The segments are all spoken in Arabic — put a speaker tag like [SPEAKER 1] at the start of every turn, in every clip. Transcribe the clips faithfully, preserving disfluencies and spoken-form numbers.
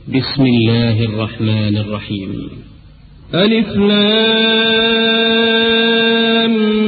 [SPEAKER 1] بسم الله الرحمن الرحيم.
[SPEAKER 2] ألف لام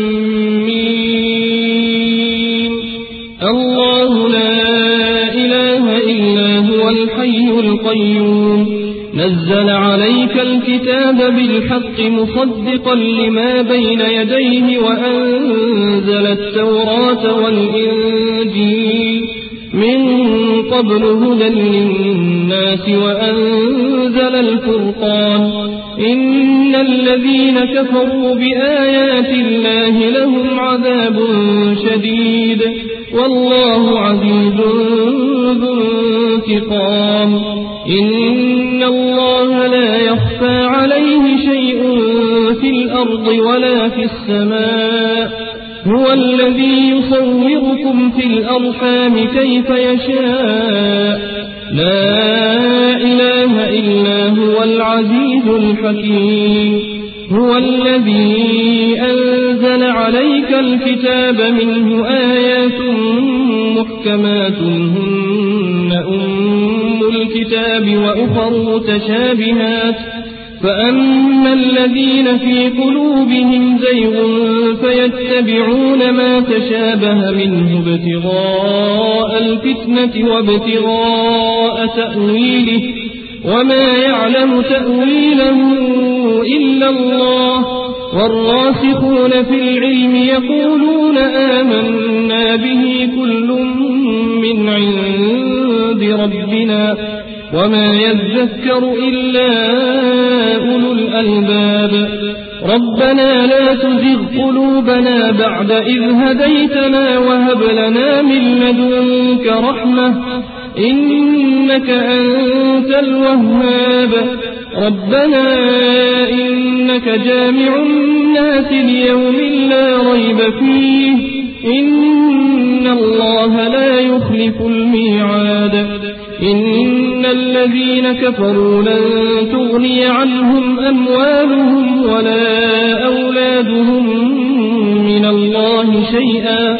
[SPEAKER 2] ميم. الله لا إله إلا هو الحي القيوم نزل عليك الكتاب بالحق مصدقا لما بين يديه وأنزل التوراة والإنجيل من قبل هدى للناس وأنزل الفرقان إن الذين كفروا بآيات الله لهم عذاب شديد والله عزيز ذو انتقام. إن الله لا يخفى عليه شيء في الأرض ولا في السماء هو الذي يصوركم في الأرحام كيف يشاء لا إله إلا هو العزيز الحكيم. هو الذي أنزل عليك الكتاب منه آيات محكمات هن أم الكتاب وأخر متشابهات فأما الذين في قلوبهم زيغ فيتبعون ما تشابه منه ابتغاء الفتنة وابتغاء تأويله وما يعلم تأويله إلا الله والراسخون في العلم يقولون آمنا به كل من عند ربنا وما يذكر إلا أولو الألباب. ربنا لا تزغ قلوبنا بعد إذ هديتنا وهب لنا من لدنك رحمة إنك أنت الوهاب. ربنا إنك جامع الناس ليوم لا ريب فيه إن الله لا يخلف الميعاد. إن الذين كفروا لن تغني عنهم أموالهم ولا أولادهم من الله شيئا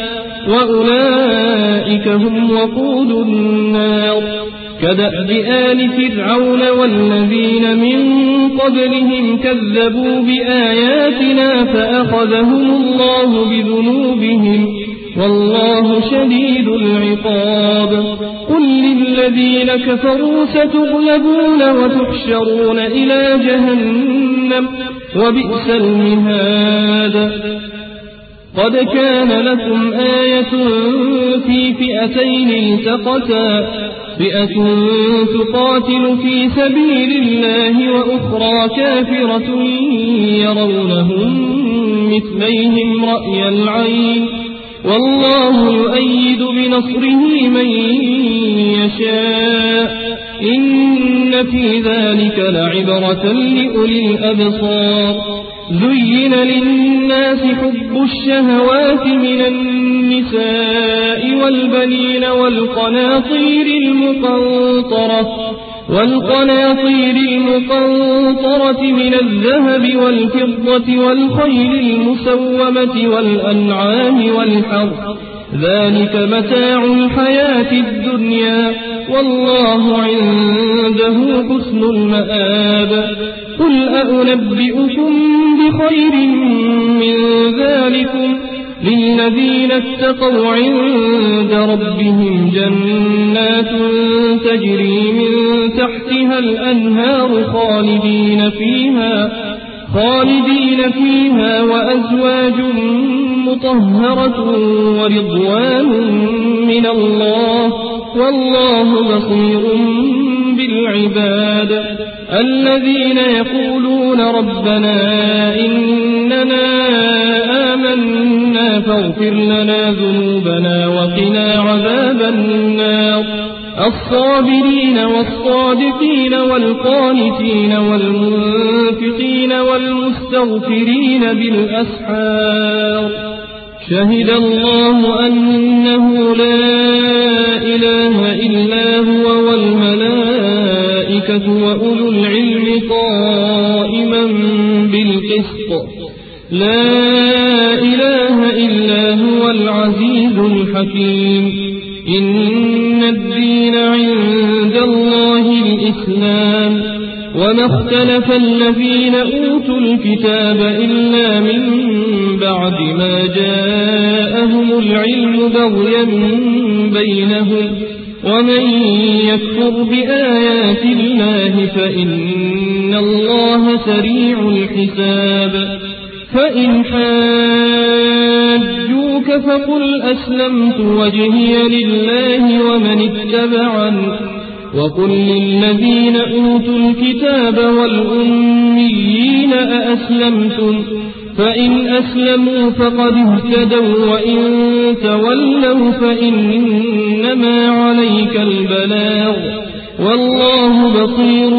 [SPEAKER 2] وأولئك هم وقود النار. كدأب آل فرعون والذين من قبلهم كذبوا بآياتنا فأخذهم الله بذنوبهم والله شديد العقاب. قل للذين كفروا ستغلبون وتحشرون إلى جهنم وبئس المهاد. قد كان لكم آية في فئتين التقتا فئة تقاتل في سبيل الله وأخرى كافرة يرونهم مثليهم رأي العين والله يؤيد بنصره من يشاء إن في ذلك لعبرة لأولي الأبصار. زين للناس حب الشهوات من النساء والبنين والقناطير المقنطرة والقناطير المقنطرة من الذهب والفضة والخيل المسومة والأنعام والحرث ذلك متاع الحياة الدنيا والله عنده حسن المآب. قل أأنبئكم بخير من ذلكم للذين اتقوا عند ربهم جنات تجري من تحتها الأنهار خالدين فيها خالدين فيها وأزواج مطهرة ورضوان من الله والله بصير بالعباد. الذين يقولون ربنا إننا آمنا فاغفر لنا ذنوبنا وقنا عذاب النار. الصابرين والصادقين والقانتين والمنفقين والمستغفرين بالأسحار. شهد الله أنه لا إله إلا هو والملائكة وأولو العلم قائما بالقسط لا إله إلا هو العزيز الحكيم. إن الدين عند الله الإسلام الإسلام وما اختلف الذين أوتوا الكتاب إلا من بعد ما جاءهم العلم بغيا بينهم ومن يكفر بآيات الله فإن الله سريع الحساب فإن حاجوك فقل أسلمت وجهي لله ومن اتبعني وقل للذين أوتوا الكتاب والأميين أأسلمتم فإن أسلموا فقد اهتدوا وإن تولوا فإنما عليك البلاغ والله بصير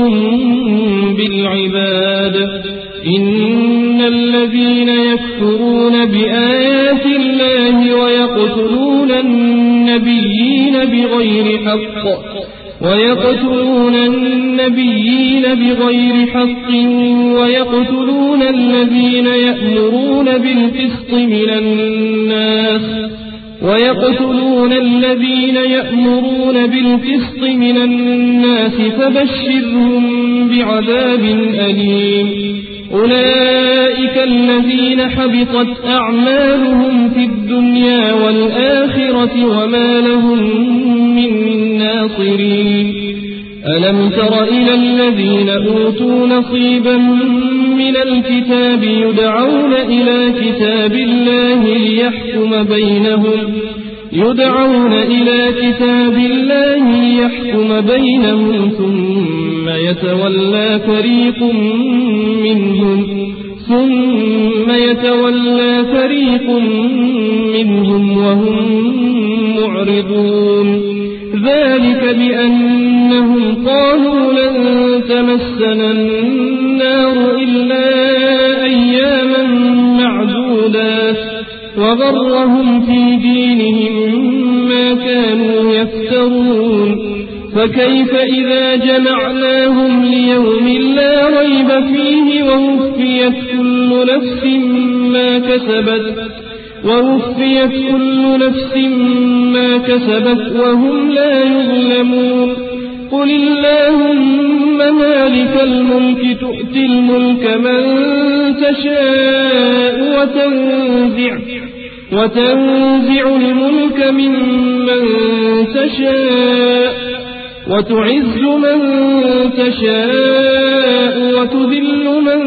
[SPEAKER 2] بالعباد إن الذين يكفرون بآيات الله ويقتلون النبيين بغير حق ويقتلون النبيين بغير حق ويقتلون الذين يأمرون بالقسط من الناس ويقتلون الذين يأمرون بالقسط من الناس فبشرهم بعذاب أليم أولئك الذين حبطت أعمالهم في الدنيا والآخرة وما لهم من ناصرين ألم تر إلى الذين أوتوا نصيبا من الكتاب يدعون إلى كتاب الله ليحكم بينهم يدعون إلى كتاب الله ليحكم بينهم ثم يتولى فريق منهم ثم يتولى فريق منهم وهم معرضون ذلك بأنهم قالوا لن تمسنا النار إلا أياما معدودات وغرهم في دينهم ما كانوا يفترون فكيف إذا جمعناهم ليوم لا ريب فيه ووفيت كل نفس ما كسبت ووفيت كل نفس ما كسبت وهم لا يظلمون قل اللهم مالك الملك تؤتي الملك من تشاء وتنزع وتنزع الملك ممن تشاء وتعز من تشاء وتذل من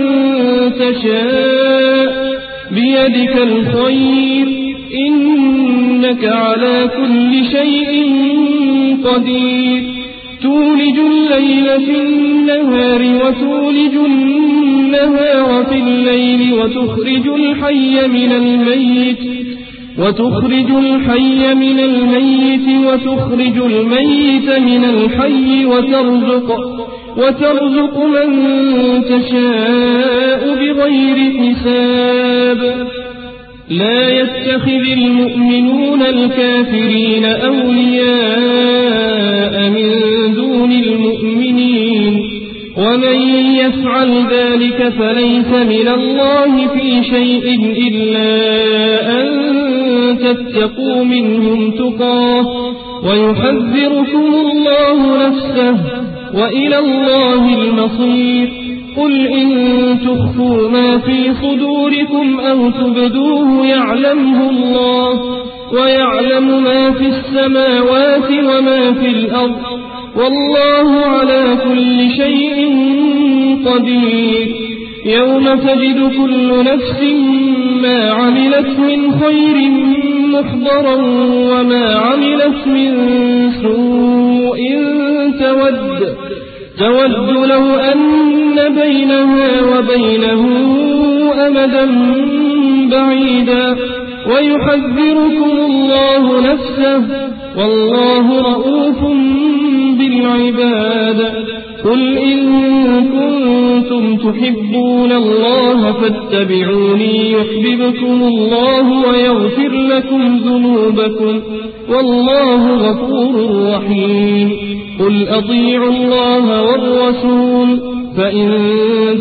[SPEAKER 2] تشاء بيدك الخير إنك على كل شيء قدير تولج الليل في النهار وتولج النهار في الليل وتخرج الحي من الميت وتخرج الحي من الميت وتخرج الميت من الحي وترزق وترزق من تشاء بغير حساب لا يتخذ المؤمنون الكافرين أولياء من دون المؤمنين ومن يفعل ذلك فليس من الله في شيء إلا أن تتقوا منهم تقاه ويحذركم الله نفسه وإلى الله المصير قل إن تخفوا ما في صدوركم أو تبدوه يعلمه الله ويعلم ما في السماوات وما في الأرض والله على كل شيء قدير يوم تجد كل نفس ما عملت من خير محضرا وما عملت من سوء تود تود لو أن بينها وبينه أمدا بعيدا ويحذركم الله نفسه والله رؤوف بالعباد قل إن كنتم تحبون الله فاتبعوني يحببكم الله ويغفر لكم ذنوبكم والله غفور رحيم قل أطيعوا الله والرسول فإن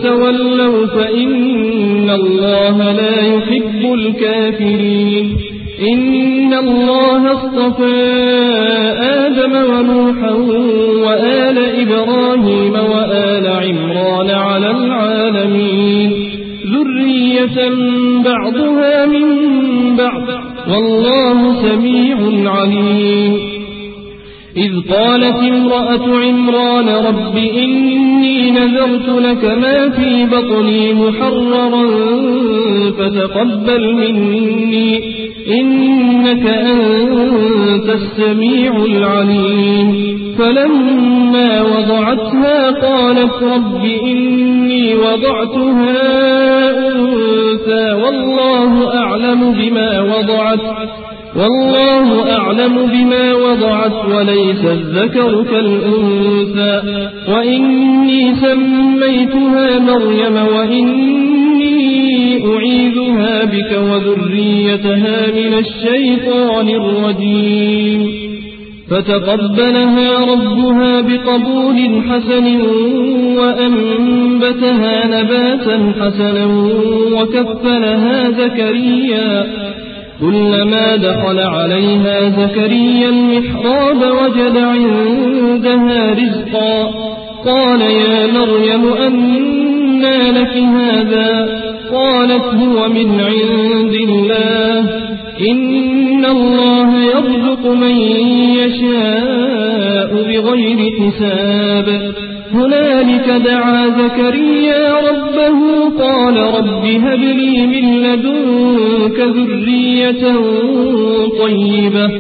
[SPEAKER 2] تولوا فإن الله لا يحب الكافرين إن الله اصطفى آدم ونوحا وآل إبراهيم وآل عمران على العالمين ذرية بعضها من بعض والله سميع عليم إذ قالت امرأة عمران رب إني نذرت لك ما في بطني محررا فتقبل مني إنك أنت السميع العليم فلما وضعتها قالت رب إني وضعتها أنثى والله أعلم بما وضعت والله أعلم بما وضعت وليس الذكر كالأنثى وإني سميتها مريم وإني أعيذها بك وذريتها من الشيطان الرجيم فتقبلها ربها بقبول حسن وأنبتها نباتا حسنا وكفلها زكريا كلما دخل عليها زكريا المحراب وجد عندها رزقا قال يا مريم أنى لك هذا قالت هو من عند الله إن الله يرزق من يشاء بغير حساب هنالك دعا زكريا ربه قال رب هب لي من لدنك ذرية طيبة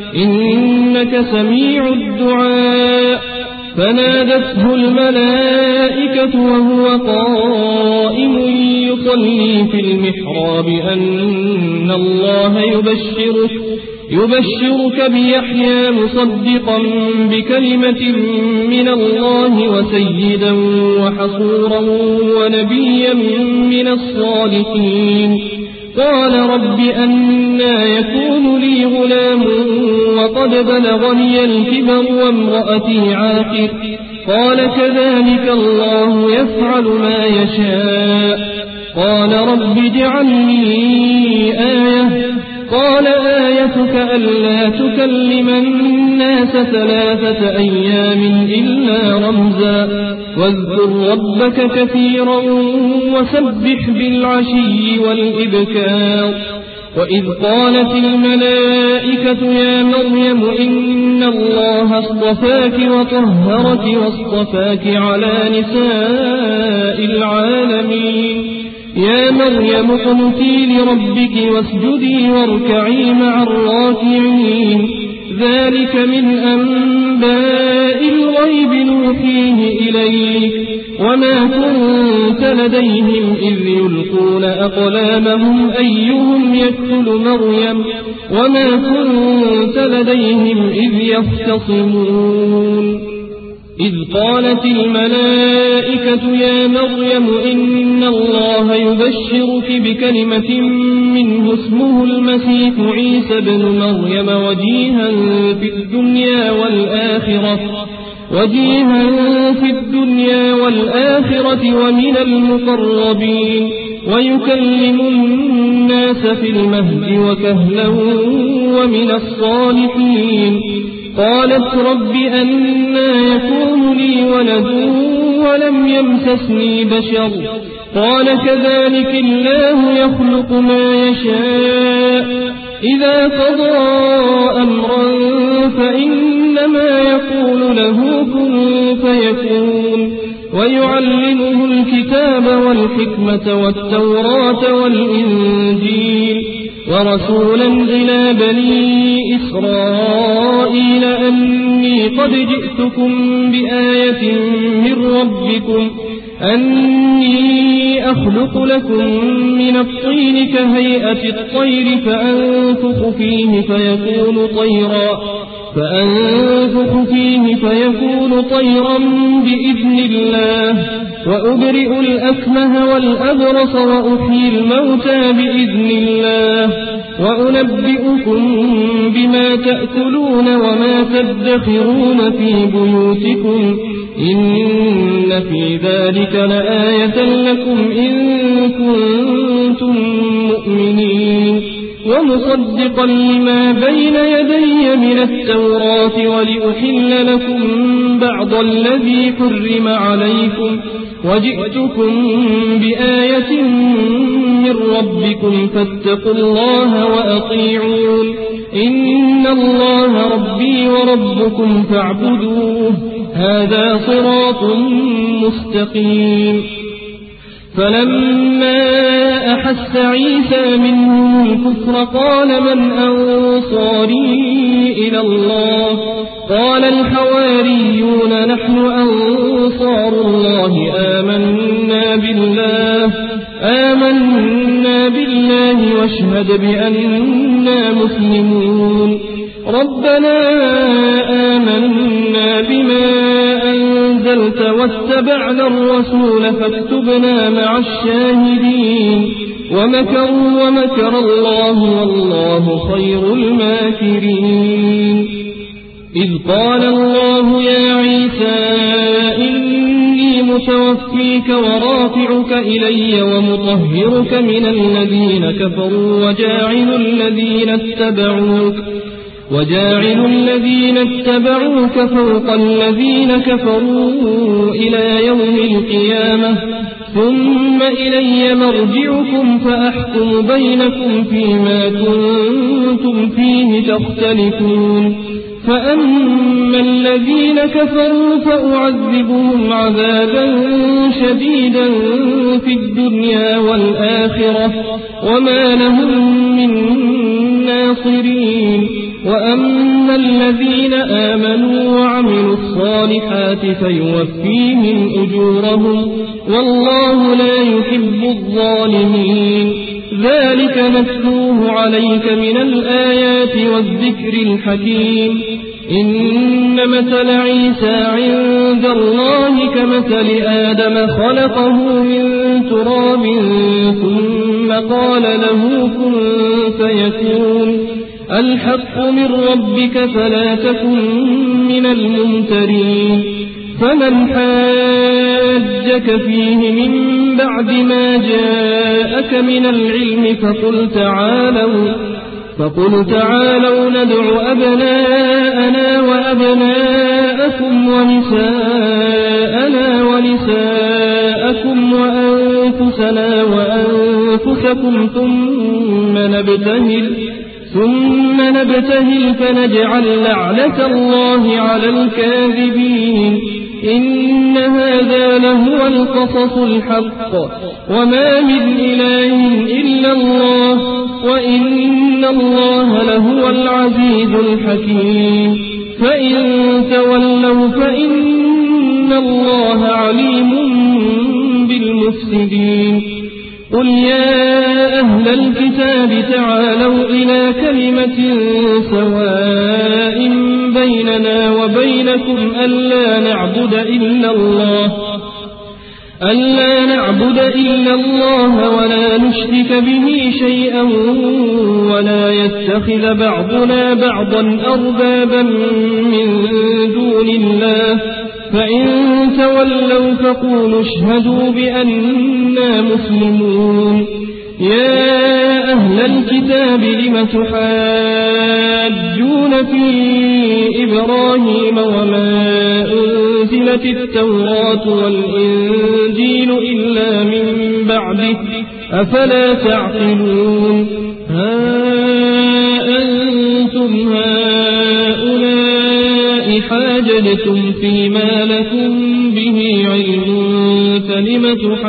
[SPEAKER 2] إنك سميع الدعاء فنادته الملائكة وهو قائم يصلي في المحراب أن الله يبشرك يبشرك بيحيى مصدقا بكلمة من الله وسيدا وحصورا ونبيا من الصالحين قال رب أنى يكون لي غلام وقد بلغني الكبر وامرأتي عاقر قال كذلك الله يفعل ما يشاء قال رب اجعل لي آية قال آيتك ألا تكلم الناس ثلاثة أيام إلا رمزا واذكر ربك كثيرا وسبح بالعشي والإبكار وإذ قالت الملائكة يا مريم إن الله اصطفاك وطهرك واصطفاك على نساء العالمين يا مريم اقنتي لربك واسجدي واركعي مع الراكعين ذلك من أنباء الغيب نوحيه إليك وما كنت لديهم إذ يلقون أقلامهم أيهم يكفل مريم وما كنت لديهم إذ يختصمون إذ قالت الملائكة يا مريم إن الله يبشرك بكلمة منه اسمه المسيح عيسى بن مريم وجيها في الدنيا والآخرة وجيها في الدنيا والآخرة ومن المقربين ويكلم الناس في المهد وكهلا ومن الصالحين قالت رب أنى يكون لي ولد ولم يمسسني بشر قال كذلك الله يخلق ما يشاء إذا قضى أمرا فإنما يقول له كن فيكون ويعلمه الكتاب والحكمة والتوراة والإنجيل ورسولا إلى بني إسرائيل أني قد جئتكم بآية من ربكم أني أخلق لكم من الطين كهيئة الطير فأنفخ فيه فيكون طيرا فأنفخ فيه فيكون طيرا بإذن الله وأبرئ الأكمه والأبرص وأحيي الموتى بإذن الله وأنبئكم بما تأكلون وما تدخرون في بيوتكم إن في ذلك لآية لكم إن كنتم مؤمنين ومصدقا لما بين يدي من التوراة ولأحل لكم بعض الذي حرم عليكم وجئتكم بآية من ربكم فاتقوا الله وأطيعون إن الله ربي وربكم فاعبدوه هذا صراط مستقيم. فلما أحس عيسى منهم الكفر قال من أنصاري إلى الله قال الحواريون نحن أنصار الله آمنا بالله آمنا بالله واشهد بأننا مسلمون. ربنا آمنا بما أنزلت واتبعنا الرسول فاكتبنا مع الشاهدين. ومكروا ومكر الله والله خير الماكرين. إذ قال الله يا عيسى إني متوفيك ورافعك إلي ومطهرك من الذين كفروا وجاعل الذين اتبعوك وجاعل الذين اتبعوك فوق الذين كفروا إلى يوم القيامة ثم إلي مرجعكم فأحكم بينكم فيما كنتم فيه تختلفون. فأما الذين كفروا فأعذبهم عذابا شديدا في الدنيا والآخرة وما لهم من ناصرين. وأما الذين آمنوا وعملوا الصالحات فيوفيهم أجورهم والله لا يحب الظالمين. ذلك نتلوه عليك من الآيات والذكر الحكيم. إن مثل عيسى عند الله كمثل آدم خلقه من تراب ثم قال له كن فيكون. الحق من ربك فلا تكن من الممترين. فمن حاجك فيه من بعد ما جاءك من العلم فقل تعالوا فقل تعالوا ندع أبناءنا وأبناءكم ونساءنا ونساءكم وأنفسنا وأنفسكم ثم نبتهل ثم نبتهل فنجعل لعنة الله على الكاذبين. إن هذا لهو القصص الحق وما من إله إلا الله وإن الله لهو العزيز الحكيم. فإن تولوا فإن الله عليم بالمفسدين. قل يا أهل الكتاب تعالوا إلى كلمة سواء بيننا وبينكم ألا نعبد إلا الله ألا نعبد إلا الله ولا نشرك به شيئا ولا يتخذ بعضنا بعضا أربابا من دون الله. فإن تولوا فقولوا اشهدوا بأننا مسلمون. يا أهل الكتاب لم تحاجون في إبراهيم وما أنزلت التوراة والإنجيل إلا من بعده أفلا تعقلون. ها أنتم هؤلاء حاججتم فيما لكم به علم فلم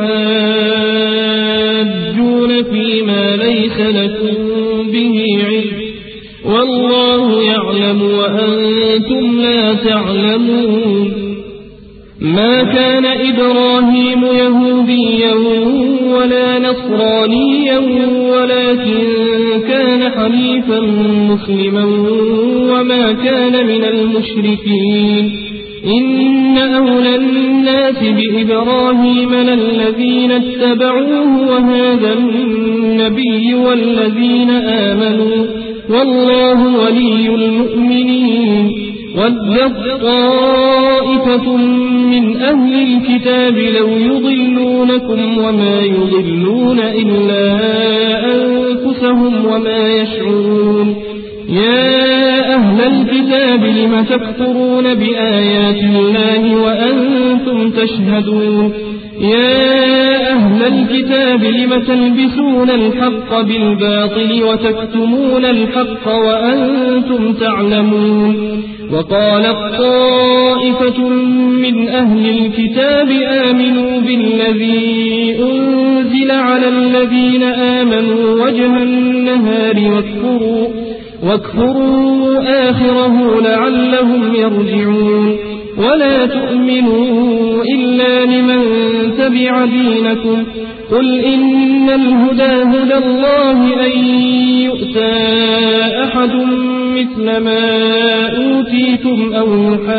[SPEAKER 2] تحاجون فيما ليس لكم به علم والله يعلم وأنتم لا تعلمون. ما كان إبراهيم يهوديا ولا نصرانيا ولكن كان حنيفا مسلما وما كان من المشركين. إن أولى الناس بإبراهيم للذين اتبعوه وهذا النبي والذين آمنوا والله ولي المؤمنين. وَدَّتْ طَائِفَةٌ مِّنْ أَهْلِ الْكِتَابِ لَوْ يُضِلُّونَكُمْ وَمَا يُضِلُّونَ إِلَّا أَنفُسَهُمْ وَمَا يَشْعُرُونَ يَا أَهْلَ الْكِتَابِ لِمَ تَكْفُرُونَ بِآيَاتِ اللَّهِ وَأَنتُمْ تَشْهَدُونَ يا أهل الكتاب لم تلبسون الحق بالباطل وتكتمون الحق وأنتم تعلمون وقالت طائفة من أهل الكتاب آمنوا بالذي أنزل على الذين آمنوا وجه النهار واكفروا, واكفروا آخره لعلهم يرجعون ولا تؤمنوا إلا لمن تبع دينكم قل إن الهدى هدى الله أن يؤتى أحد مثل ما أوتيتم أو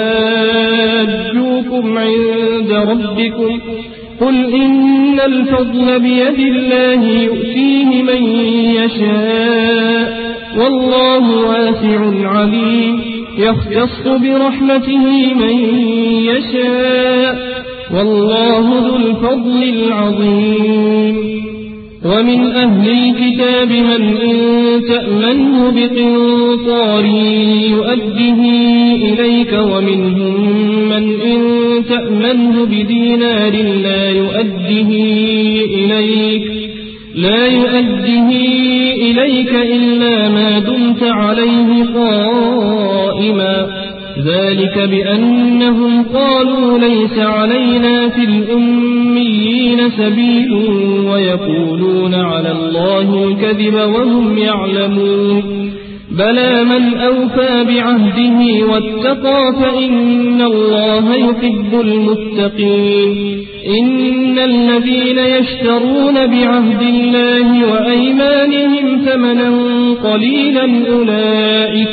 [SPEAKER 2] يحاجوكم عند ربكم قل إن الفضل بيد الله يؤتيه من يشاء والله واسع عليم يختص برحمته من يشاء والله ذو الفضل العظيم ومن أهل الكتاب من إن تأمنه بقنطار يؤده إليك ومنهم من إن تأمنه بدينار لا يؤده إليك لا يؤده إليك إلا ما دمت عليه قائما ذلك بأنهم قالوا ليس علينا في الأميين سبيل ويقولون على الله الكذب وهم يعلمون بلى من أوفى بعهده واتقى فإن الله يحب المتقين إن الذين يشترون بعهد الله وأيمانهم ثمنا قليلا أولئك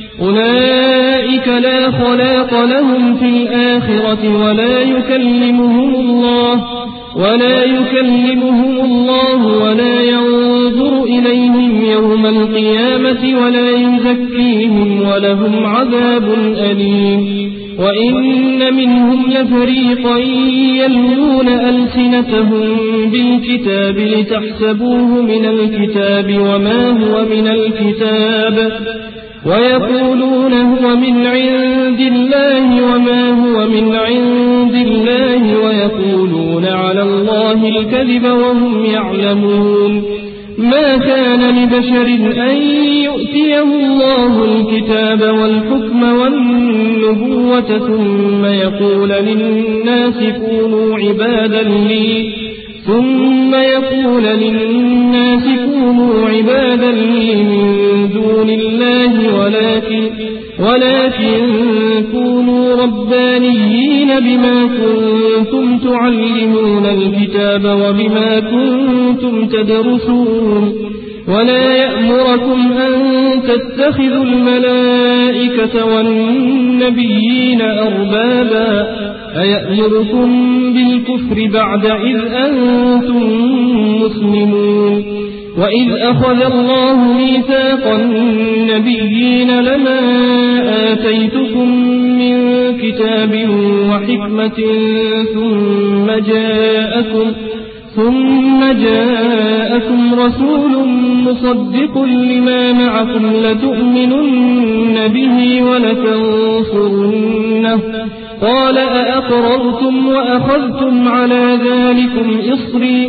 [SPEAKER 2] أولئك لا خلاق لهم في الآخرة ولا يكلمهم الله ولا يكلمهم الله ولا ينظر إليهم يوم القيامة ولا يزكيهم ولهم عذاب أليم وإن منهم لفريقا يلوون ألسنتهم بالكتاب لتحسبوه من الكتاب وما هو من الكتاب ويقولون هو من عند الله وما هو من عند الله ويقولون على الله الكذب وهم يعلمون ما كان لبشر أن يؤتيه الله الكتاب والحكم والنبوة ثم يقول للناس كونوا عبادا لي ثم يقول للناس كونوا عبادا لي من دون الله ولكن ولكن كونوا ربانيين بما كنتم تعلمون الكتاب وبما كنتم تدرسون ولا يأمركم أن تتخذوا الملائكة والنبيين أربابا أيأمركم بالكفر بعد إذ أنتم مسلمون وإذ أخذ الله ميثاق النبيين لما آتيتكم من كتاب وحكمة ثم جاءكم ثم جاءكم رسول مصدق لما معكم لتؤمنن به ولتنصرنه قال أأقررتم وأخذتم على ذلكم إصري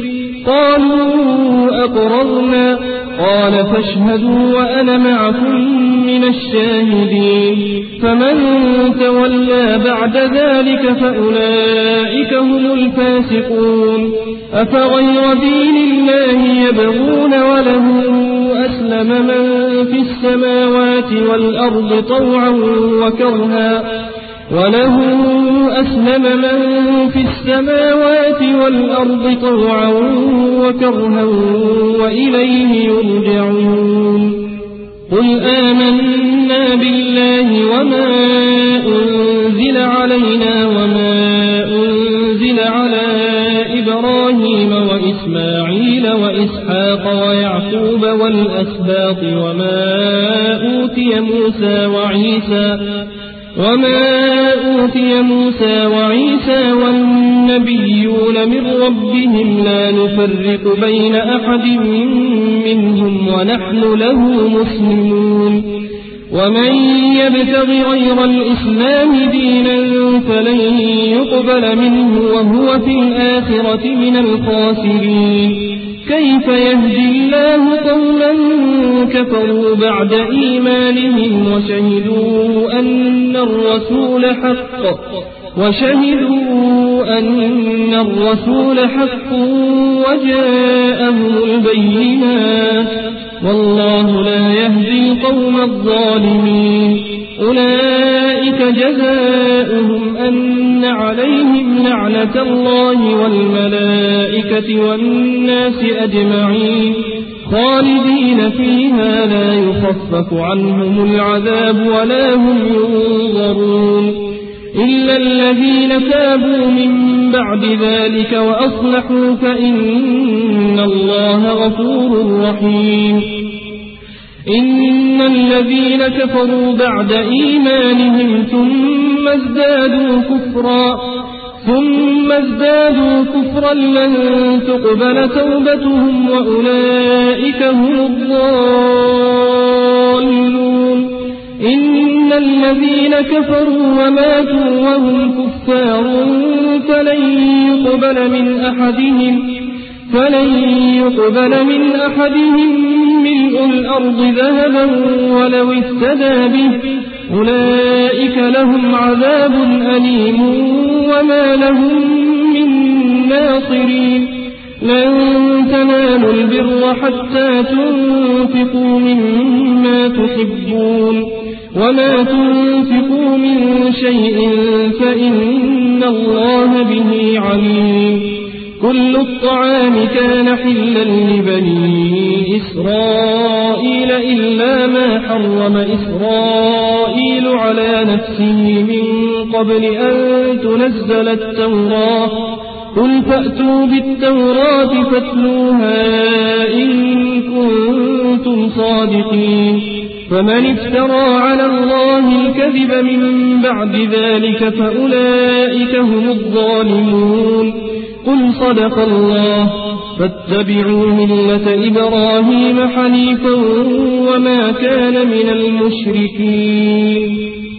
[SPEAKER 2] قالوا أقررنا قال فاشهدوا وأنا معكم من الشاهدين فمن تولى بعد ذلك فأولئك هم الفاسقون أفغير دين الله يبغون وله أسلم من في السماوات والأرض طوعا وكرها وله أسلم من في السماوات والأرض طوعا وكرها وإليه يرجعون قل آمنا بالله وما أنزل علينا وما أنزل على إبراهيم وإسماعيل وإسحاق ويعقوب والأسباط وما أوتي موسى وعيسى وما أوتي موسى وعيسى والنبيون من ربهم لا نفرق بين أحد منهم ونحن له مسلمون ومن يبتغ غير الإسلام دينا فلن يقبل منه وهو في الآخرة من الخاسرين كيف يهدي الله قوما كفروا بعد إيمانهم وشهدوا أن الرسول حق وشهدوا أن الرسول حق وجاءهم البينات والله لا يهدي القوم الظالمين أولئك جزاؤهم أن عليهم لعنة الله والملائكة والناس أجمعين خالدين فيها لا يخفف عنهم العذاب ولا هم ينظرون إلا الذين تابوا من بعد ذلك وأصلحوا فإن الله غفور رحيم إن الذين كفروا بعد إيمانهم ثم ازدادوا كفرا ثم ازدادوا كفرا لن تقبل توبتهم وأولئك هم الضالون إن الذين كفروا وماتوا وهم كفار فلن يقبل من أحدهم فلن يقبل من أحدهم ملء الأرض ذهبا ولو افتدى به أولئك لهم عذاب أليم وما لهم من ناصرين لن تنالوا البر حتى تنفقوا مما تحبون وما تنفقوا من شيء فإن الله به عليم كل الطعام كان حلا لبني إسرائيل إلا ما حرم إسرائيل على نفسه من قبل أن تنزل التوراة قل فأتوا بالتوراة فاتلوها إن كنتم صادقين فمن افترى على الله الكذب من بعد ذلك فأولئك هم الظالمون قل صدق الله فاتبعوا ملة إبراهيم حنيفا وما كان من المشركين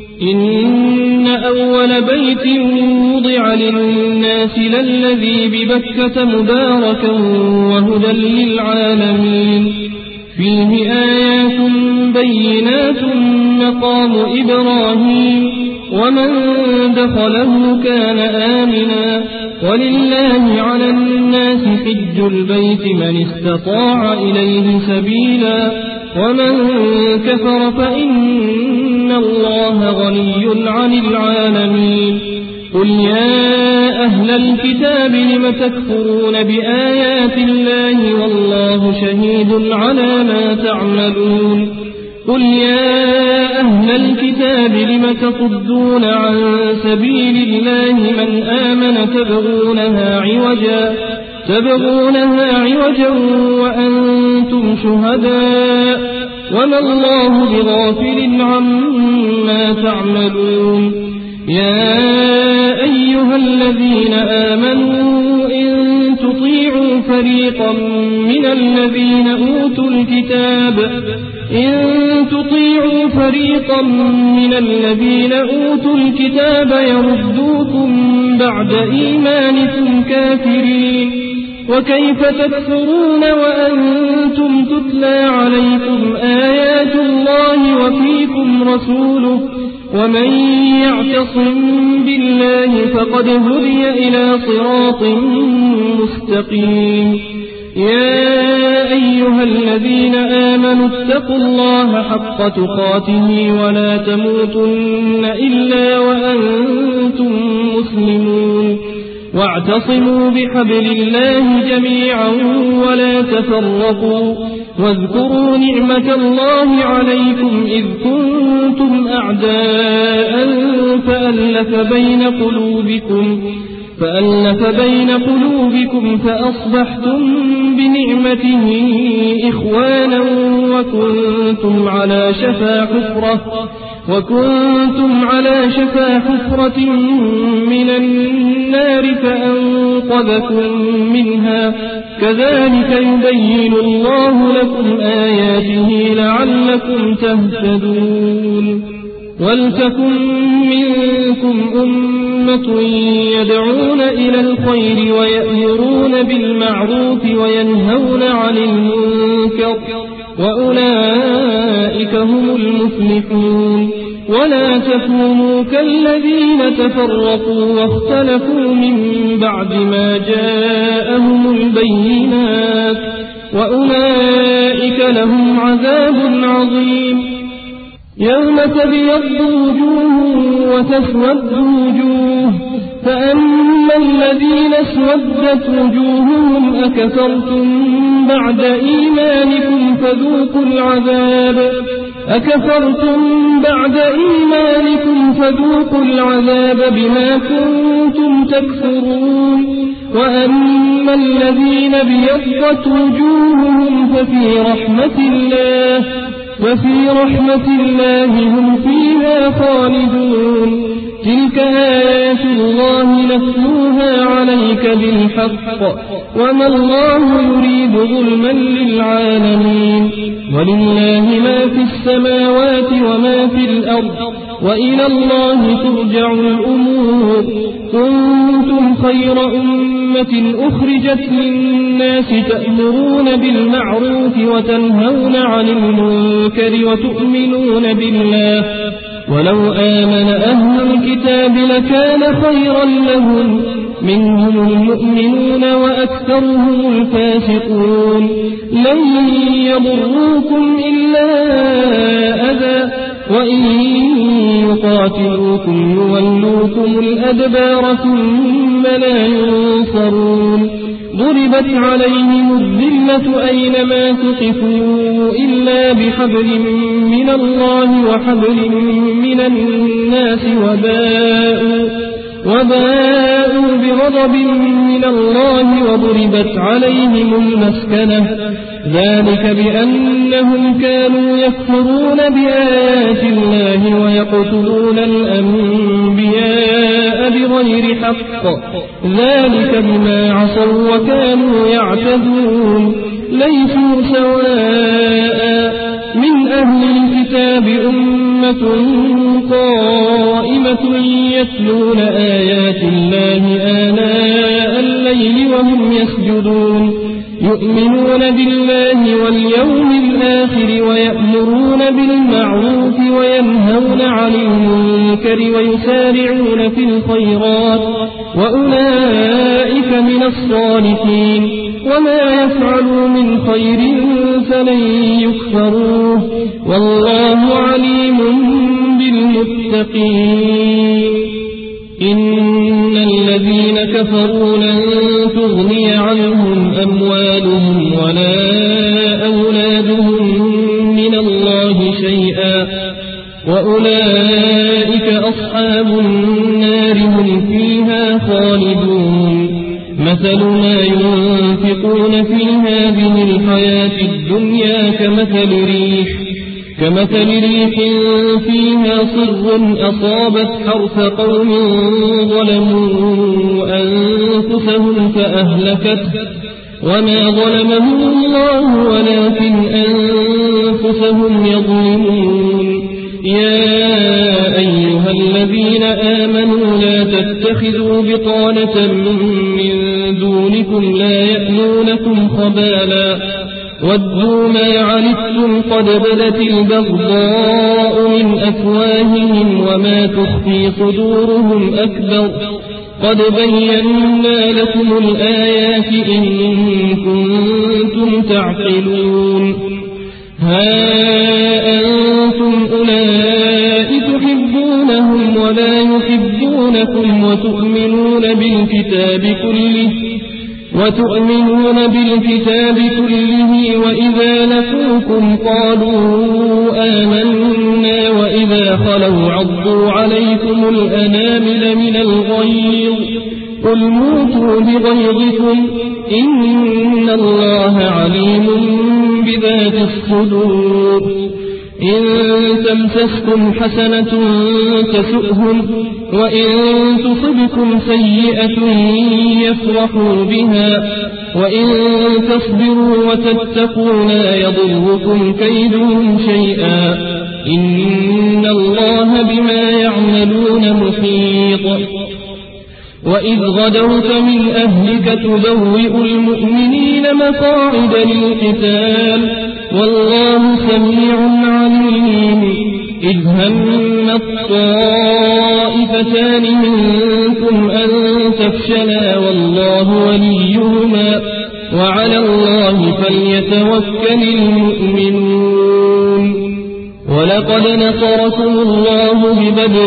[SPEAKER 2] إن أول بيت وضع للناس للذي ببكة مباركا وهدى للعالمين فيه آيات بينات مقام إبراهيم ومن دخله كان آمنا ولله على الناس حج البيت من استطاع إليه سبيلا ومن كفر فإن الله غني عن العالمين قل يا أهل الكتاب لم تكفرون بآيات الله والله شهيد على ما تعملون قل يا أهل الكتاب لم تصدون عن سبيل الله من آمن تبغونها عوجا تبغونها عوجا وأنتم شهداء وما الله بغافل عما تعملون يا أيها الذين آمنوا إن تطيعوا فريقا من الذين أوتوا الكتاب إن تطيعوا فريقا من الذين أوتوا الكتاب يردوكم بعد إيمانكم كافرين وكيف تكفرون وأنتم تتلى عليكم آيات الله وفيكم رسوله ومن يعتصم بالله فقد هدي إلى صراط مستقيم يا أيها الذين آمنوا اتقوا الله حق تقاته ولا تموتن إلا وأنتم مسلمون واعتصموا بحبل الله جميعا ولا تفرقوا واذكروا نعمة الله عليكم إذ كنتم أعداء فألف بين قلوبكم فألف بين قلوبكم فأصبحتم بنعمته إخوانا وكنتم على شفا حفرة وكنتم على شفا حفرة من النار فأنقذكم منها كذلك يبين الله لكم آياته لعلكم تهتدون ولتكن منكم أمة يدعون إلى الخير ويأمرون بالمعروف وينهون عن المنكر وأولئك هم المفلحون ولا تكونوا كالذين تفرقوا واختلفوا من بعد ما جاءهم البينات وأولئك لهم عذاب عظيم يوم تبيض وجوه وتسود وجوه فأما الذين اسودت وجوههم أكفرتم بعد إيمانكم فذوقوا العذاب أكفرتم بعد إيمانكم فذوقوا العذاب بما كنتم تكفرون وأما الذين بيضت وجوههم ففي رحمة الله وفي رحمة الله هم فيها خالدون تلك آيات الله نتلوها عليك بالحق وما الله يريد ظلما للعالمين ولله ما في السماوات وما في الأرض وإلى الله ترجع الأمور كنتم خير أمة أخرجت للناس تأمرون بالمعروف وتنهون عن المنكر وتؤمنون بالله ولو آمن أهل الكتاب لكان خيرا لهم منهم المؤمنون وأكثرهم الفاسقون لن يضروكم إلا أذى وإن يقاتلوكم يولوكم الأدبار ثم لا ينصرون ضربت عليهم الذلة أينما تقفوا إلا بحبل من الله وحبل من الناس وباءوا, وباءوا بغضب من الله وضربت عليهم المسكنة ذلك بأنهم كانوا يكفرون بآيات الله ويقتلون الأنبياء بغير حق ذلك بما عصوا وكانوا يعتدون ليسوا سواء من أهل الكتاب أمة قائمة يتلون آيات الله آناء الليل وهم يسجدون يؤمنون بالله واليوم الآخر ويأمرون بالمعروف وينهون عن المنكر ويسارعون في الخيرات وأولئك من الصالحين وما يفعلوا من خير فلن يكفروه والله عليم بالمتقين إن الذين كفروا لن تغني عنهم أموالهم ولا أولادهم من الله شيئا وأولئك أصحاب النار هم فيها خالدون مثل ما ينفقون في هذه الحياة الدنيا كمثل ريح كمثل ريح فيها صر أصابت حرث قوم ظلموا أنفسهم فأهلكته وما ظلمهم الله ولكن أنفسهم يظلمون يا أيها الذين آمنوا لا تتخذوا بطانة من دونكم لا يألونكم خبالا ودوا ما عنتم قد بدت البغضاء من أفواههم وما تخفي صدورهم أكبر قد بينا لكم الآيات إن كنتم تعقلون ها أنتم أولئك تحبونهم ولا يحبونكم وتؤمنون بالكتاب كله وتؤمنون بالكتاب كله وإذا لقوكم قالوا آمنا وإذا خلوا عضوا عليكم الأنامل من الغيظ قل موتوا بغيظكم إن الله عليم بذات الصدور إن تمسسكم حسنة تسؤهم وإن تصبكم سيئة يفرحوا بها وإن تصبروا وتتقوا لا يضركم كيدهم شيئا إن الله بما يعملون محيط وإذ غدوت من أهلك تبوئ المؤمنين مقاعد للقتال والله سميع عليم إذ هم الطائفتان منكم أن تفشلا والله وليهما وعلى الله فليتوكل المؤمنون ولقد نصركم الله ببدر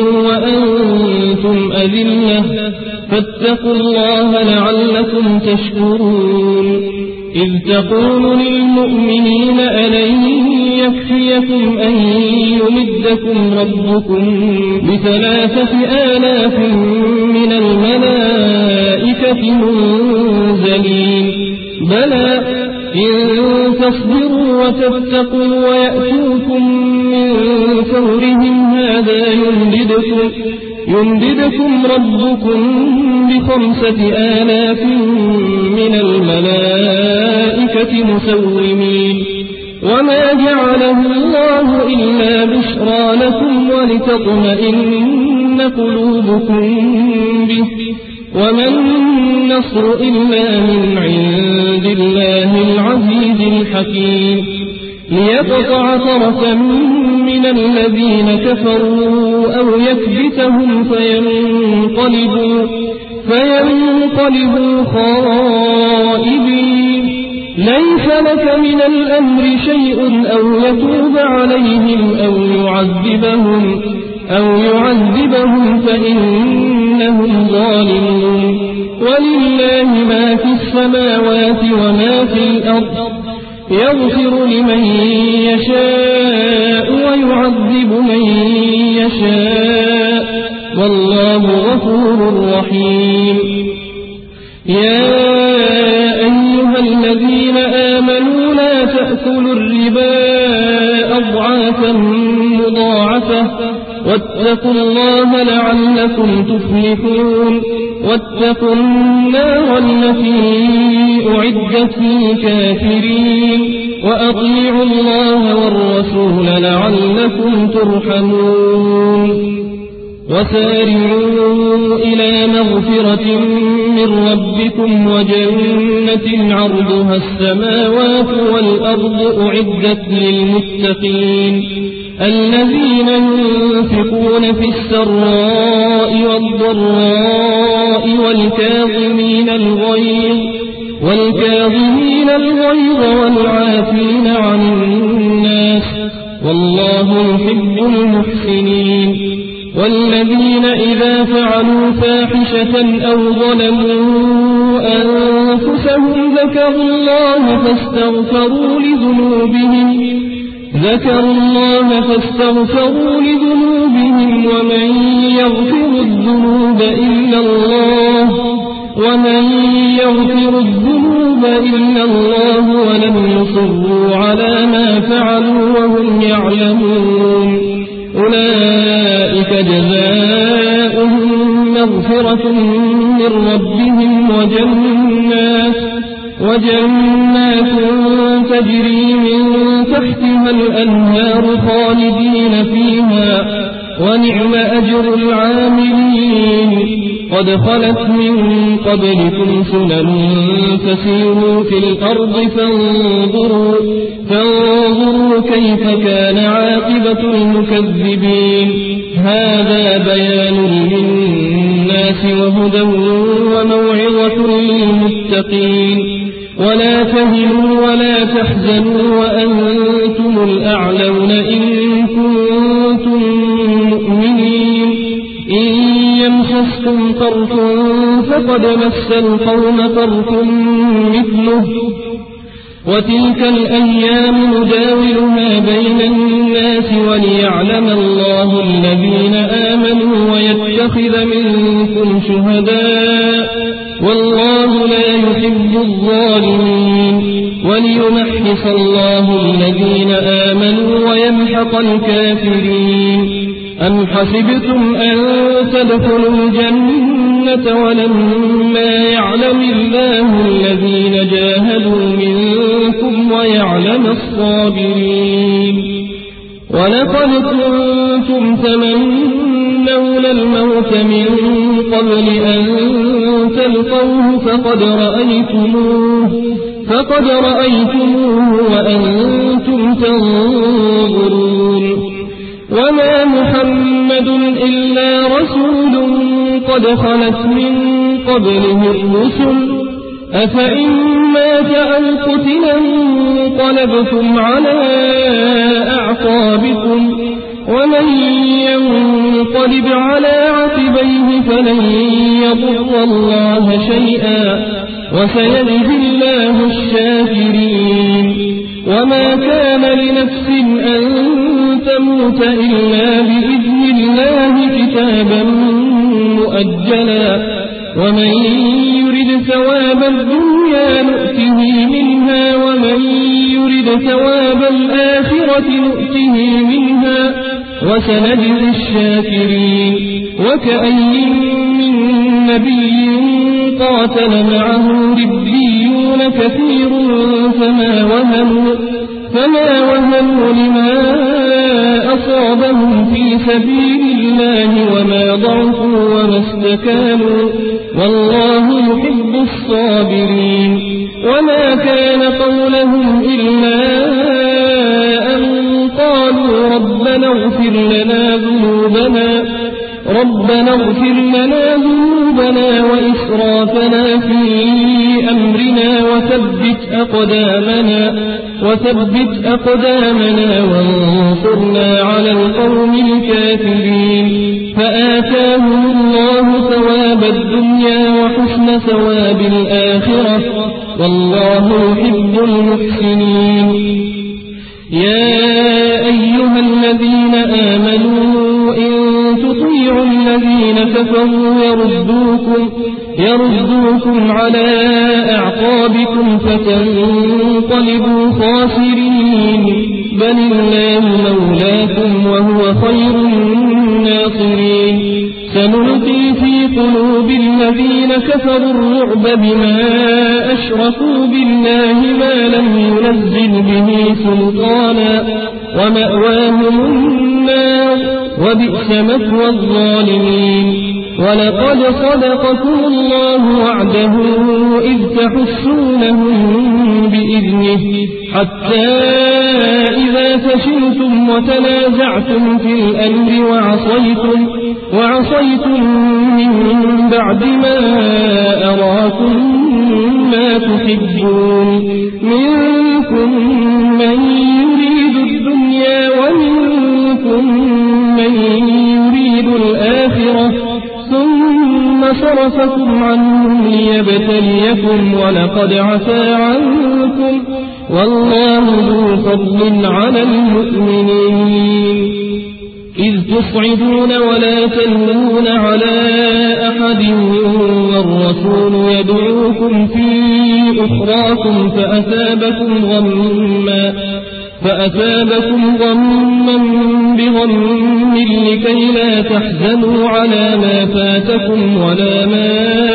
[SPEAKER 2] وأنتم أذلة فاتقوا الله لعلكم تشكرون إذ تقول للمؤمنين ألن يكفيكم أن يمدكم ربكم بثلاثة آلاف من الملائكة منزلين بلى إن تصبروا وتتقوا ويأتوكم من فورهم هذا يمددكم, يمددكم ربكم بخمسة آلاف من الملائكة مسومين وما جعله الله إلا بشرى لكم ولتطمئن قلوبكم به وما النصر إلا من عند الله العزيز الحكيم ليقطع طرفا من الذين كفروا أو يكبتهم فينقلبوا, فينقلبوا خائبين ليس لك من الأمر شيء أو يتوب عليهم أو يعذبهم, أو يعذبهم فإنهم ظالمون ولله ما في السماوات وما في الأرض يغفر لمن يشاء ويعذب من يشاء والله غفور رحيم يا أيها الذين آمنوا لا تأكلوا الربا أضعافا مضاعفة واتقوا الله لعلكم تفلحون واتقوا النار التي أعدت للكافرين وأطيعوا الله والرسول لعلكم ترحمون وسارعوا إلى مغفرة من ربكم وجنة عرضها السماوات والأرض أعدت للمتقين الذين ينفقون في السراء والضراء والكاظمين الغيظ والكاظمين الغيظ والعافين عن الناس والله يحب المحسنين والذين إذا فعلوا فاحشة أو ظلموا أنفسهم ذكروا الله فاستغفروا لذنوبهم ذكروا الله فاستغفروا لذنوبهم ومن يغفر الذنوب إلا الله ومن يغفر الذنوب إلا الله ولم يصروا على ما فعلوا وهم يعلمون أولئك جزاؤهم مغفرة من ربهم وجنات وجنات تجري من تحتها الأنهار خالدين فيها ونعم أجر العاملين قد خلت من قبلكم سنن فسيروا في الأرض فانظروا, فانظروا كيف كان عاقبة المكذبين هذا بيان للناس وهدى وموعظة للمتقين ولا تهنوا ولا تحزنوا وأنتم الأعلون إن كنتم مؤمنين إن يمسسكم قرح فقد مس القوم قرح مثله وتلك الأيام نداولها بين الناس وليعلم الله الذين آمنوا ويتخذ منكم شهداء والله لا يحب الظالمين وليمحص الله الذين آمنوا ويمحق الكافرين. أم حسبتم أن تدخلوا الجنة ولما يعلم الله الذين جاهدوا منكم ويعلم الصابرين. ولقد كنتم تمنون الموت من قبل أن تلقوه فقد رأيتموه فقد رأيتموه وأنتم تنظرون. وما محمد إلا رسول قد خلت من قبله الرسل أفإن مات أو قتل انقلبتم على أعقابكم ومن ينقلب على عقبيه فلن يضر الله شيئا وسيجزي الله الشاكرين. وما كان لنفس أن تموت إلا بإذن الله كتابا مؤجلا ومن يرد ثواب الدنيا نؤته منها ومن يرد ثواب الآخرة نؤته منها وسنجزي الشاكرين. وكأي من نبي قاتل معه ربيون كثير فما وهنوا فما وهنوا لما أصابهم في سبيل الله وما ضعفوا وما استكانوا والله يحب الصابرين. وما كان قولهم إلا أن قالوا ربنا اغفر لنا ذنوبنا ربنا اغفر لنا ذنوبنا وإسرافنا في أمرنا وثبت أقدامنا وثبت أقدامنا وانصرنا على القوم الكافرين. فآتاهم الله ثواب الدنيا وحسن ثواب الآخرة والله يحب المحسنين. يا أيها الذين آمنوا إن تطيعوا الذين كفروا يردوكم يردوكم على أعقابكم فتنقلبوا خاسرين. بل الله مولاكم وهو خير الناصرين. سنلقي في قلوب الذين كفروا الرعب بما أشركوا بالله ما لم ينزل به سلطانا ومأواهم النار وبئس مثوى الظالمين. ولقد صدقكم الله وعده إذ تحسونهم بإذنه حتى إذا فشلتم وتنازعتم في الأمر وعصيتم وعصيتم من بعد ما أراكم ما تحبون منكم من يريد الدنيا ومنكم من يريد الآخرة ثم صرفكم عنهم ليبتليكم ولقد عفا عنكم والله ذو فضل على المؤمنين. إذ تصعدون ولا تلوون على أحد والرسول يدعوكم في أخراكم فأثابكم غما فأثابكم غما بغم لكي لا تحزنوا على ما فاتكم ولا ما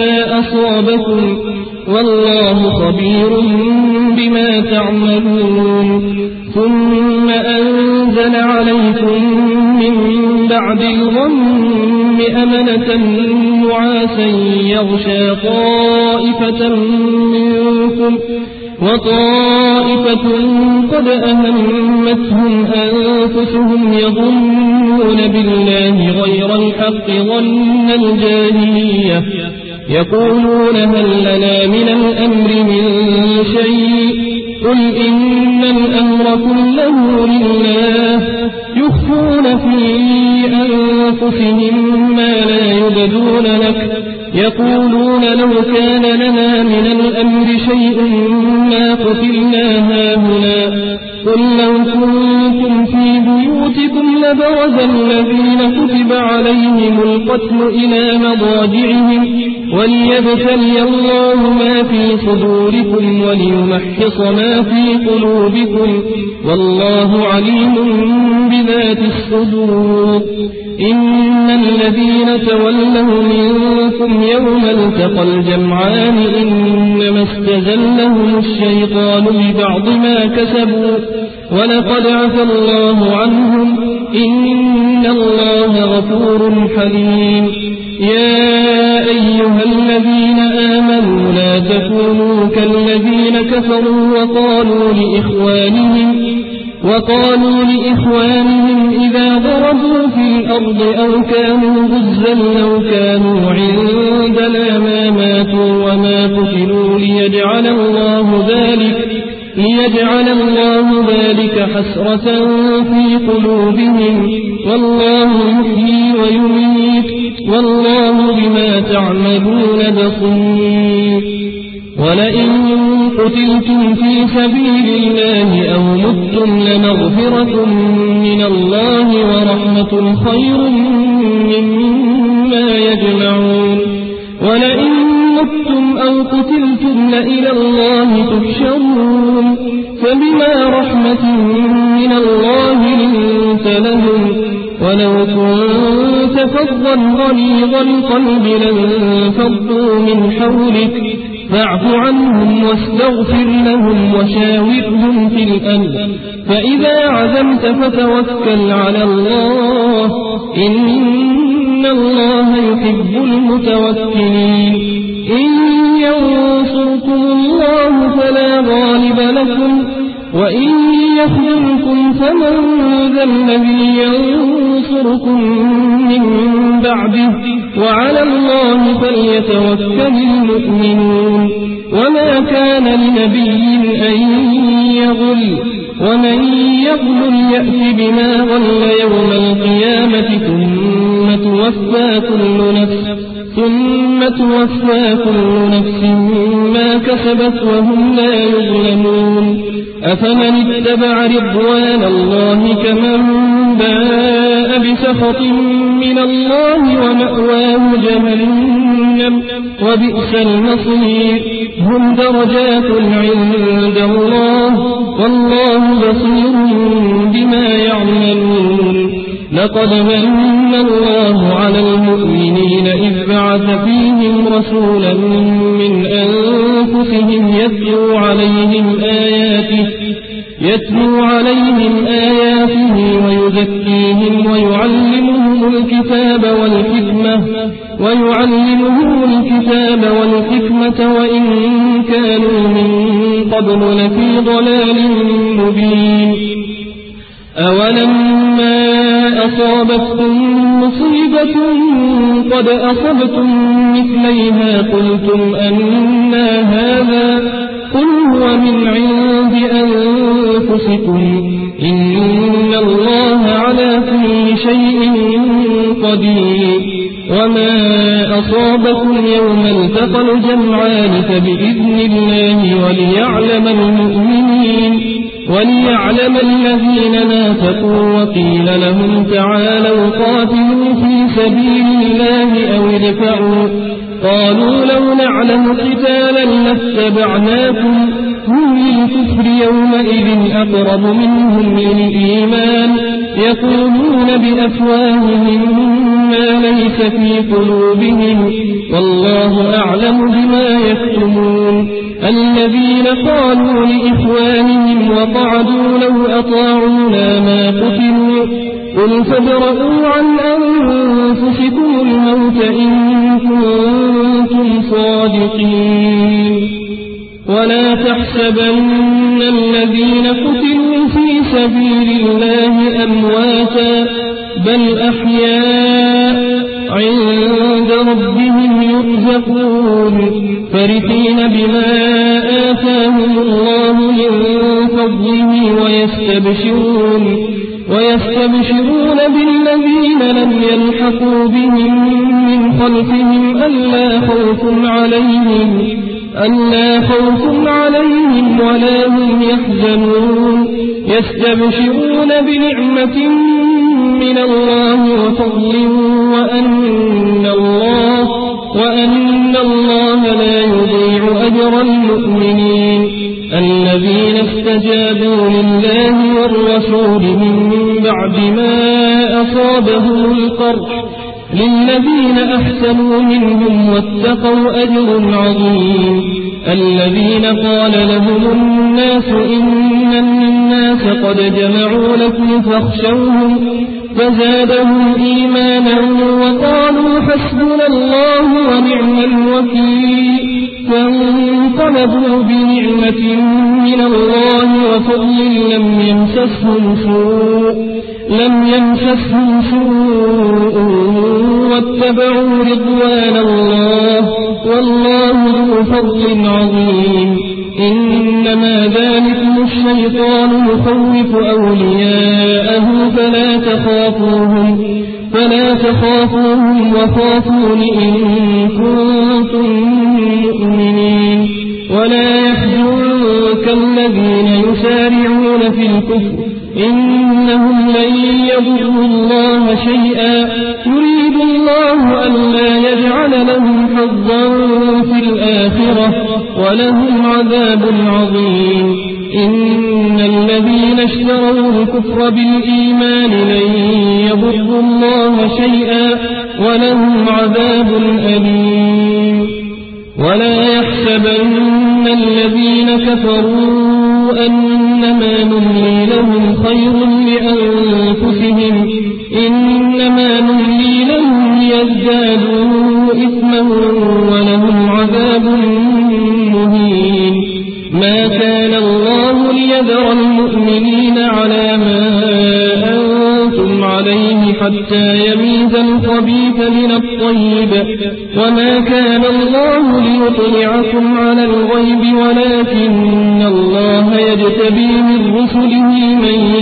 [SPEAKER 2] أصابكم والله خبير بما تعملون. ثم أنزل عليكم من بعد الغم أمنة نعاسا يغشى طائفة منكم وطائفة قد أهمتهم أنفسهم يظنون بالله غير الحق ظن الجاهلية يقولون هل لنا من الأمر من شيء قل إن الأمر كله لله يخفون في أنفسهم ما لا يبدون لك يقولون لو كان لنا من الأمر شيء ما قتلنا هاهنا قل لو كنتم في بيوتكم لبرز الذين كتب عليهم القتل إلى مضاجعهم وليبتلي الله ما في صدوركم وليمحص ما في قلوبكم والله عليم بذات الصدور. إن الذين تولوا منكم يوم التقى الجمعان إنما استزلهم الشيطان ببعض ما كسبوا ولقد عفى الله عنهم إن الله غفور حليم. يا أيها الذين آمنوا لا تكونوا كالذين كفروا وقالوا لإخوانهم وقالوا لإخوانهم إذا ضربوا في الأرض أو كانوا غزا لو كانوا عندنا ما ماتوا وما قتلوا ليجعل الله ذلك ليجعل الله ذلك حسرة في قلوبهم والله يحيي ويميت والله بما تعملون بصير. ولئن قتلتم في سبيل الله أو متم لمغفرة من الله ورحمة خير مما يجمعون. ولئن متم أو قتلتم لإلى الله تحشرون فبما رحمة من الله لنت لهم ولو كنت فظا غليظ القلب لانفضوا من حولك فاعف عنهم واستغفر لهم وشاورهم في الأمر فإذا عزمت فتوكل على الله إن الله يحب المتوكلين. إن ينصركم الله فلا غالب لكم وإن يخذلكم فمن ذا الذي ينصركم من بعده وعلى الله فليتوكل المؤمنون. وما كان لنبي أن يغل ومن يغل يأت بما غل يوم القيامة ثم توفى كل نفس ثم توفى كل نفس ما كسبت وهم لا يظلمون. أفمن اتبع رضوان الله كمن باء بسخط من الله ومأواه جهنم وبئس المصير. هم درجات عند الله والله بصير بما يعملون. لقد من الله على المؤمنين إذ بعث فيهم رسولا من أنفسهم يتلو عليهم آياته يتلو عليهم آياته ويزكيهم ويعلمهم الكتاب والحكمة ويعلمهم الكتاب والحكمة وإن كانوا من قبل لفي ضلال مبين. أولما أصابتكم مصيبة قد أصبتم مثليها قلتم أنى هذا قل هو من عند أنفسكم إن الله على كل شيء قدير. وما أصابكم يوم التقى الجمعان فبإذن الله وليعلم المؤمنين وليعلم الذين نافقوا وقيل لهم تعالوا قاتلوا في سبيل الله أو ادفعوا قالوا لو نعلم قتالا لاتبعناكم هم للكفر يومئذ أقرب منهم للإيمان يقولون بأفواههم ما ليس في قلوبهم والله أعلم بما يكتمون. الذين قالوا لإخوانهم وقعدوا لو أطاعونا ما قتلوا قل فادرءوا عن أنفسكم الموت إن كنتم صادقين. ولا تحسبن الذين قتلوا في سبيل الله أمواتا بل أحياء عند ربهم يرزقون فرحين بما آتاهم الله من فضله ويستبشرون ويستبشرون بالذين لم يلحقوا بهم من خلفهم ألا خوف عليهم ألا خوف عليهم ولا هم يحزنون يستبشرون بنعمة من الله وفضل وأن الله, وأن الله لا يضيع أجر المؤمنين الذين استجابوا لله والرسول من بعد ما أصابهم القرح للذين أحسنوا منهم واتقوا أجر عظيم الذين قال لهم الناس إن الناس قد جمعوا لكم فاخشوهم فزادهم إيمانا وقالوا حسبنا الله ونعم الوكيل فانقلبوا بنعمة من الله وفضل لم يمسسهم سوء لم يمسسهم سوء واتبعوا رضوان الله والله ذو فضل عظيم إنما ذلكم الشيطان يخوف أولياءه فلا تخافوهم فلا تخافوهم وخافون إن كنتم مؤمنين ولا يحزنك الذين يسارعون في الكفر إنهم لن يضروا الله شيئا يريد الله ألا يجعل لهم حظا في الآخرة ولهم عذاب عظيم إن الذين اشتروا الكفر بالإيمان لن يضروا الله شيئا ولهم عذاب أليم ولا يحسبن الذين كفروا أنما نملي لهم خير لأنفسهم إنما نملي لهم ليزدادوا إثما ولهم عذاب مهين ما كان الله ليذر المؤمنين على ما أنتم عليه حتى يميز الخبيث من الطيب وما كان الله ليطلعكم على الغيب ولكن الله يجتبي من رسله من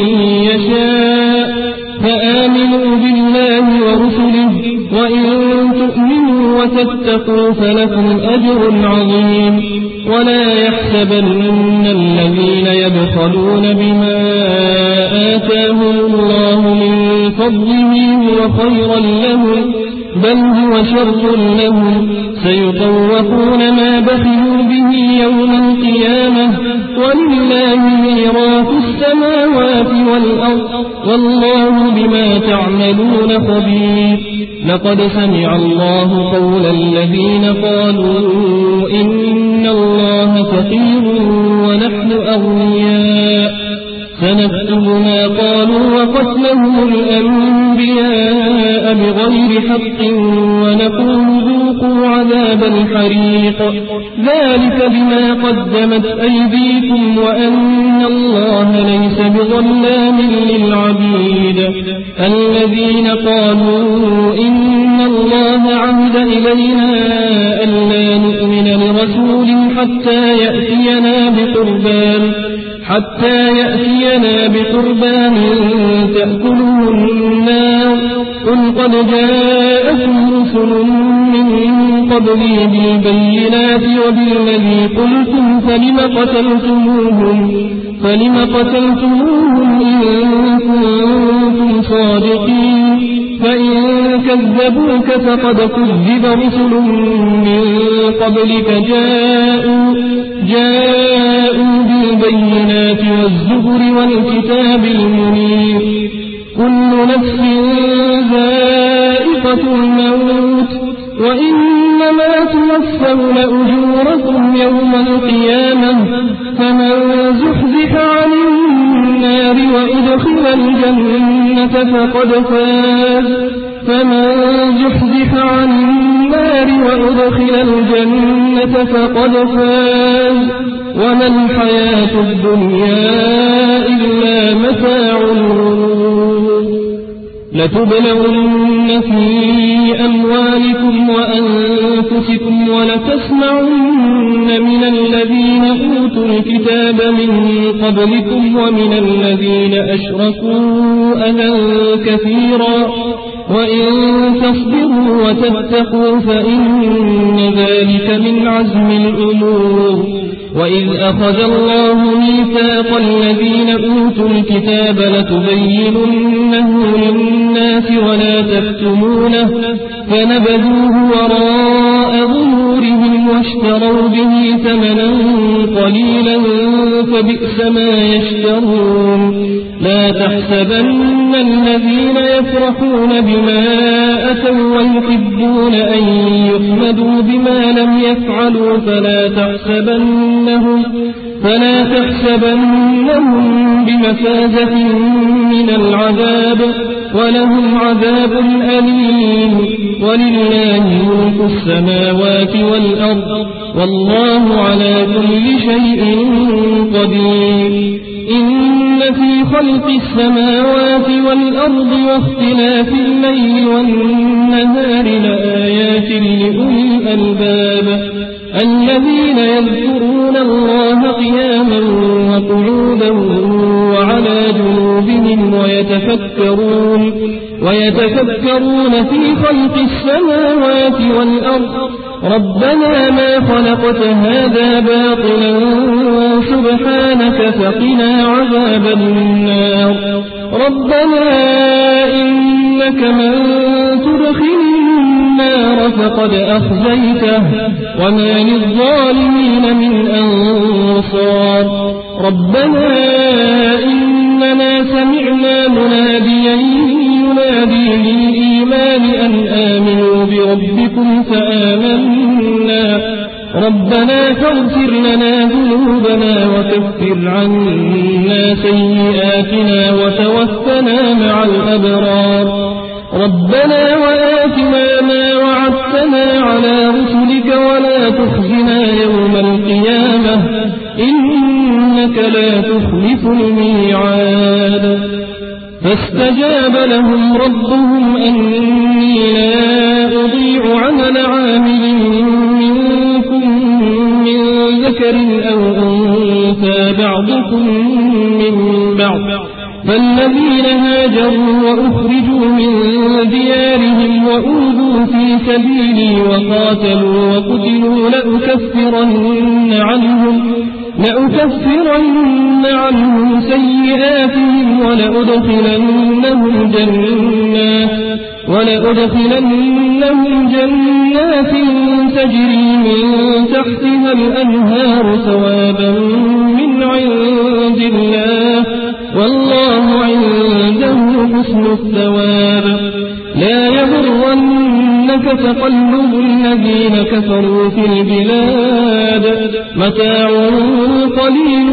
[SPEAKER 2] يشاء فآمنوا بالله ورسله وإن تؤمنوا وتتقوا فلكم أجر عظيم ولا يحسبن الذين يبخلون بما آتاهم الله من فضله هو خيرا لهم بل هو شر لهم سيطوقون ما بخلوا به يوم القيامة ولله ميراث السماوات والأرض والله بما تعملون خبير لقد سمع الله قول الذين قالوا إن الله فقير ونحن أغنياء سنكتب ما قالوا وقتلهم الأنبياء بغير حق ونقول ذوقوا عذاب الحريق ذلك بما قدمت أيديكم وأن الله ليس بظلام للعبيد الذين قالوا إن الله عهد إلينا ألا نؤمن لرسول حتى يأتينا بقربان حتى يأتينا بقربان تأكله النار قل قد جاءكم رسل من قبلي بالبينات وبالذي قلتم فلم قتلتموهم فلم قتلتموهم إن كنتم صادقين فإن كذبوك فقد كذب رسل من قبلك جاءوا جاءوا بالبينات والزبر والكتاب المنير كل نفس ذائقة الموت وإنما توفون أجوركم يوم القيامة فمن زحزح عن النار وأدخل الجنة فقد فاز فمن زحزح عن النار وأدخل الجنة فقد فاز وما الحياة الدنيا إلا متاع الغرور لتبلغن في أموالكم وأنفسكم ولتسمعن من الذين أوتوا الكتاب من قبلكم ومن الذين أشركوا أذى كثيرا وإن تصبروا وتتقوا فإن ذلك من عزم الأمور. وإذ أخذ الله ميثاق الذين أوتوا الكتاب لتبيننه للناس ولا تكتمونه فنبذوه وراء ظهورهم واشتروا به ثمنا قليلا فبئس ما يشترون. لا تحسبن الذين يفرحون بما أتوا ويحبون أن يحمدوا بما لم يفعلوا فلا تحسبنهم فلا تحسبنهم بمفازة من العذاب ولهم عذاب أليم. ولله ملك السماوات والأرض والله على كل شيء قدير. إن في خلق السماوات والأرض واختلاف الليل والنهار لآيات لأولي الألباب الذين يذكرون الله قياما وقعودا وعلى جنوبهم ويتفكرون ويتفكرون في خلق السماوات والأرض ربنا ما خلقت هذا باطلا سبحانك فقنا عذاب النار. ربنا إنك من تدخل النار فقد أخزيته وما للظالمين من أنصار. ربنا إننا سمعنا مناديا ينادي للإيمان أن آمنوا بربكم فآمنا ربنا فاغفر لنا ذنوبنا وكفر عنا سيئاتنا وتوفنا مع الأبرار. ربنا وآتنا ما وعدتنا على رسلك ولا تخزنا يوم القيامة إنك لا تخلف الميعاد. فاستجاب لهم ربهم أني لا أضيع عمل عامل منكم من ذكر أو أنثى بعضكم من بعض فالذين هاجروا وأخرجوا من ديارهم وأوذوا في سبيلي وقاتلوا وقتلوا لأكفرن عنهم لأكفرن عنهم سيئاتهم ولأدخلنهم جنات ولأدخلنهم جنات تجري من تحتها الأنهار ثوابا من عند الله والله عنده حسن الثواب. لا يغرنك تقلب الذين كفروا في البلاد متاع قليل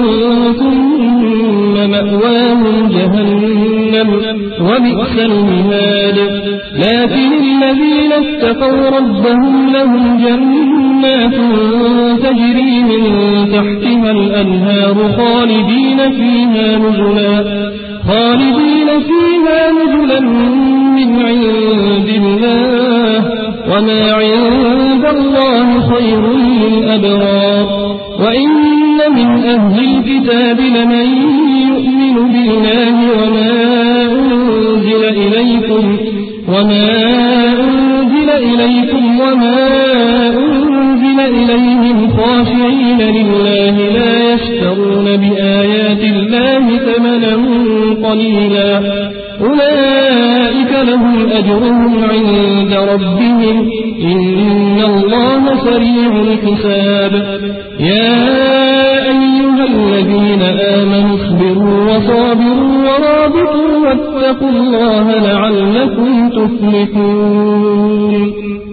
[SPEAKER 2] ثم مأواهم جهنم وبئس المهاد. لكن الذين اتقوا ربهم لهم جنات تجري من تحتها الأنهار خالدين فيها نزلا خالدين فيها نزلا من عند الله وما عند الله خير للأبرار. وإن من أهل الكتاب لمن يؤمن بالله وما أنزل إليكم وما أنزل إليكم وما أنزل إليهم خاشعين لله لا يشترون بآيات الله ثمنا قليلا أولئك لهم أجرهم عند ربهم إن الله سريع الحساب. يا أيها الذين آمنوا اصبروا وصابروا ورابطوا واتقوا الله لعلكم تفلحون.